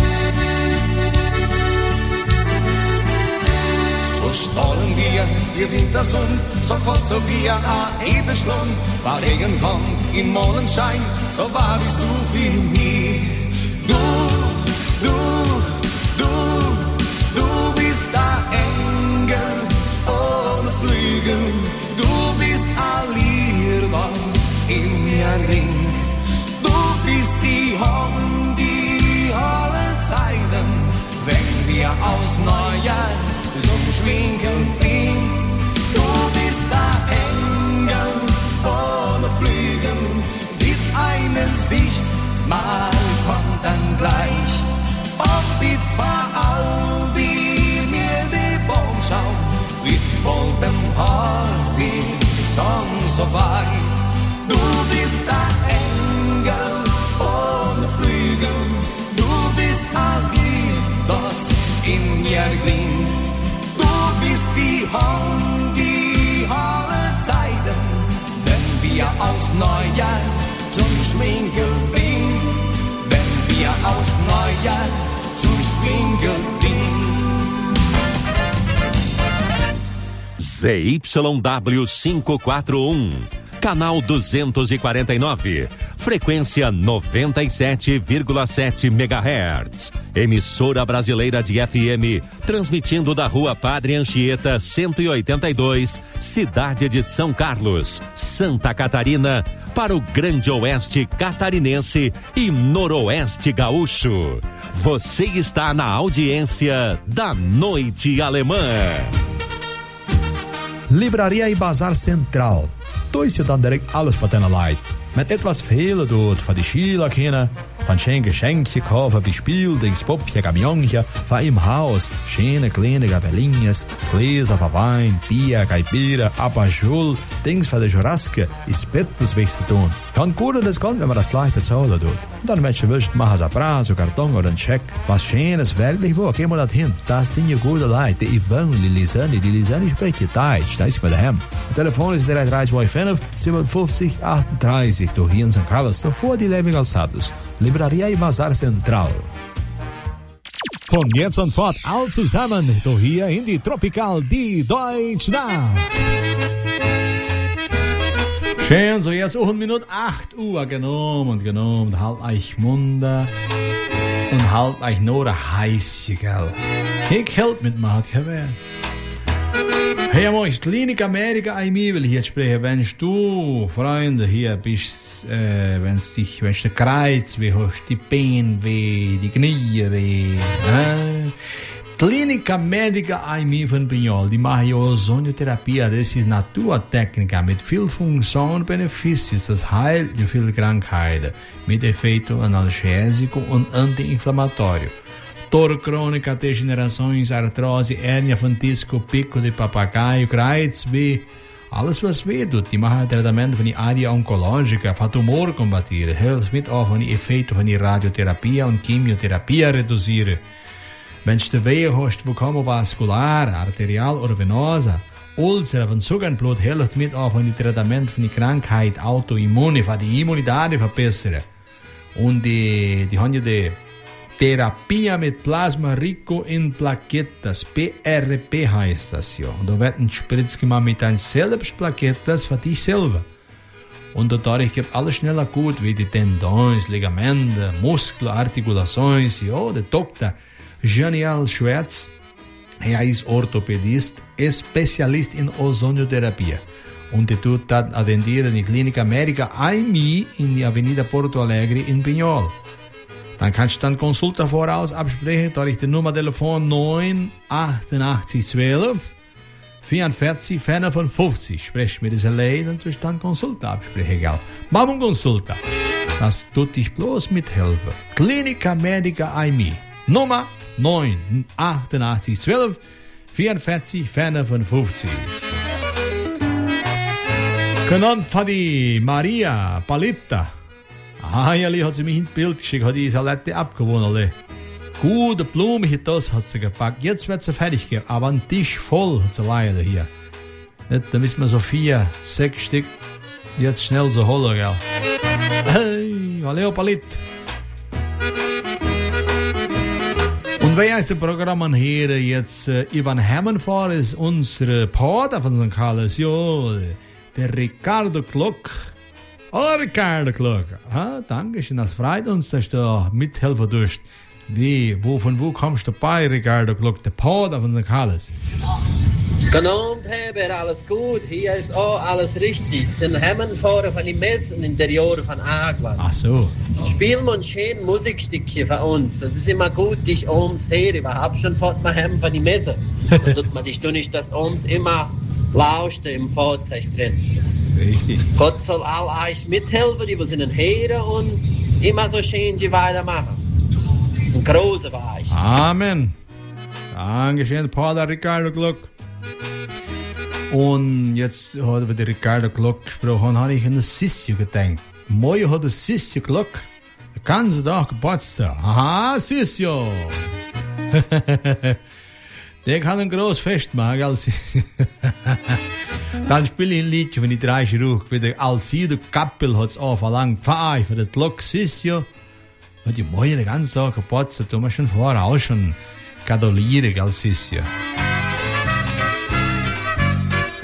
So stollen wir die Wintersonne, so kostet wir a jede Stunde. War Regen kommt in Mondenschein, so war bist du wie mir. Du, du, du, du bist der Engel ohne Flügel. Du bist all ihr, was in mir ringt. Du bist die Hand, die alle Zeiten, wenn wir aus Neujahr zum Schwingen bringen. Du bist der Engel ohne Flügel, mit einer Sicht, mal kommt dann gleich. Ob die zwar auch wie mir die Baumschau, mit wolltem Haar, wir sind so weit. Du bist der Engel ohne Flügel, du bist all das in mir drin. Du bist die Hand, die alle Zeiten, wenn wir aus Neujahr zum Schwingeln bringen. Wenn wir aus Neujahr zum Schwingeln bringen. Z Y W quinhentos e quarenta e um, canal duzentos e quarenta e nove, frequência noventa e sete vírgula sete megahertz. Emissora brasileira de F M, transmitindo da Rua Padre Anchieta, cento e oitenta e dois, cidade de São Carlos, Santa Catarina, para o Grande Oeste catarinense e Noroeste gaúcho. Você está na audiência da Noite Alemã. Livraria e Bazar Central. Da ist ja dann direkt alles bei deiner Leid. Mit etwas fehlen dort von die Schülerkinder, von schönen Geschenke kaufen wie Spieldings, Puppchen, Kamionchen, von im Haus, schöne kleine Gabellines, Gläser von Wein, Bier, Gaibira, Abajul, Dings von der Juraske, ist Bettels weg zu tun. Kann gut und das kann, wenn man das gleich bezahlen tut. Und dann, wenn du willst, machen sie ein Preis, Karton oder einen Scheck. Was Schönes wirklich wo, gehen wir da hin. Das sind ja gute Leute, die Yvonne, die Lisani, die Lisani spricht ja Deutsch, da ist mit daheim. Das Telefon ist drei drei zwei fünf, sieben fünf acht drei, du hier in Sankt Carlos, davor die Level Calçados. Livraria e Bazar Central. Von jetzt und fort all zusammen, du hier in die Tropical, die Deutschnacht. Schön, so jetzt auch um Minute acht Uhr genommen und genommen, halt euch Munde und halt euch nur der heiße, gell. Ich help mit mir, Kevin. Hey, Mois, Klinik Amerika, ich will hier sprechen, wenn du, Freunde, hier bist, äh, wenn es dich, wenn es der Kreuz weh, hast die Beine weh, die Knie weh, äh. Klinik Amerika, ich will von Pignol, die machen ja Ozoniotherapie, das ist Naturtechnik mit viel Funktion und Benefizen, das heilt ja viele Krankheiten, mit Effekten Analgesico und Anti-Inflammatorio. Dor crônica, degenerações, artrose, hérnia, fantisco, pico de papagaio, Kreuz, weh, alles was weh tut. Die machen Tratamento von der Área oncológica, für Tumor combatir, hilft mit auch von den Effekten von der Radiotherapie und Chemotherapie reduzieren. Wenn du weh hast, vulkanovaskular, arterial oder venosa, Ulcer von Zuckerblut, hilft mit auch von dem Tratamento von der Krankheit Autoimmune, für die Immunität verbessern. Und die, die haben ja die Therapie mit Plasma rico in Plaquetas, P R P heißt das ja. Und da wird ein Spritz gemacht mit deinen selbst Plaquetas für dich selber. Und dadurch gibt alles schneller gut, wie die Tendons, Ligamente, Muskeln, Artikulations. Ja, der Doktor Janiel Schwarz, er ist Orthopädist, Spezialist in Ozoniotherapie. Und er tut das attendieren in die Klinik Amerika I M I in die Avenida Porto Alegre in Pignol. Dann kannst du dann Konsulta voraus absprechen, durch die Nummer Telefon neun achtundachtzig zwölf vierundvierzig fünfundfünfzig. Sprech mit dieser Lady und du dann Konsulta absprechen, gell? Machen Konsulta. Das tut dich bloß mithelfen. Klinika Medica I M I. Nummer neun achtundachtzig zwölf vierundvierzig fünfundfünfzig. Genannt von die Maria Palita. Ah, ja, hat sie mich ins Bild geschickt, hat die Salette abgewonnen. Gute Blume, das hat sie gepackt. Jetzt wird sie fertig geben, aber ein Tisch voll hat sie leider hier. Da müssen wir so vier, sechs Stück jetzt schnell so holen, gell. Hey, Valeo Palit. Und wer ist der Programm hier jetzt? Äh, Ivan Hammenfahr ist unser Pater von Sankt Carlos. Jo, der Ricardo Klock. Oh, Ricardo Klock. Ah, danke schön, das freut uns, dass du da mithelfen tust. Wie, wo, von wo kommst du bei, Ricardo Klock, der Pater von Sankt Carlos? Guten Abend, Heber, alles gut. Hier ist auch alles richtig. Sind Hemmenfahrer von den Messen in der Jahre von Agwas. Ach so. Spielen wir ein schönes Musikstückchen für uns. Das ist immer gut, dich ums her. Überhaupt schon fährt man heim von den Messen. So tut man dich du nicht, dass uns immer lauscht im Fahrzeug drin. Richtig. Gott soll all euch mithelfen, die wir sind her und immer so schön die weitermachen. Ein großer für euch. Amen. Dankeschön, Pater Ricardo Glock. Und jetzt hat über den Ricardo Glock gesprochen, habe ich an den Sissio gedacht. Morgen hat der Sissio Glock den ganzen Tag Geburtstag. Aha, Sissio! Der kann ein großes Fest machen, als Dann spiele ich ein Liedchen, wenn ich drei Schruch, wie der Alcido Kappel hat es auch verlangt. Pfeif für den Glock Sissio. Und die morgen den ganzen Tag Geburtstag, tun wir schon vorher auch schon gratulieren, als Sissio.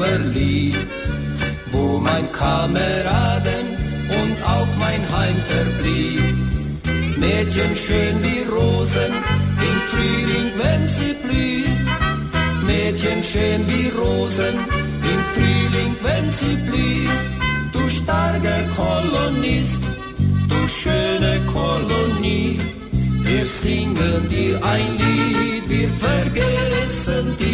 Kummerlied, wo mein Kameraden und auch mein Heim verblieb. Mädchen schön wie Rosen, im Frühling, wenn sie blüht. Mädchen schön wie Rosen, im Frühling, wenn sie blüht. Du starker Kolonist, du schöne Kolonie. Wir singen dir ein Lied, wir vergessen die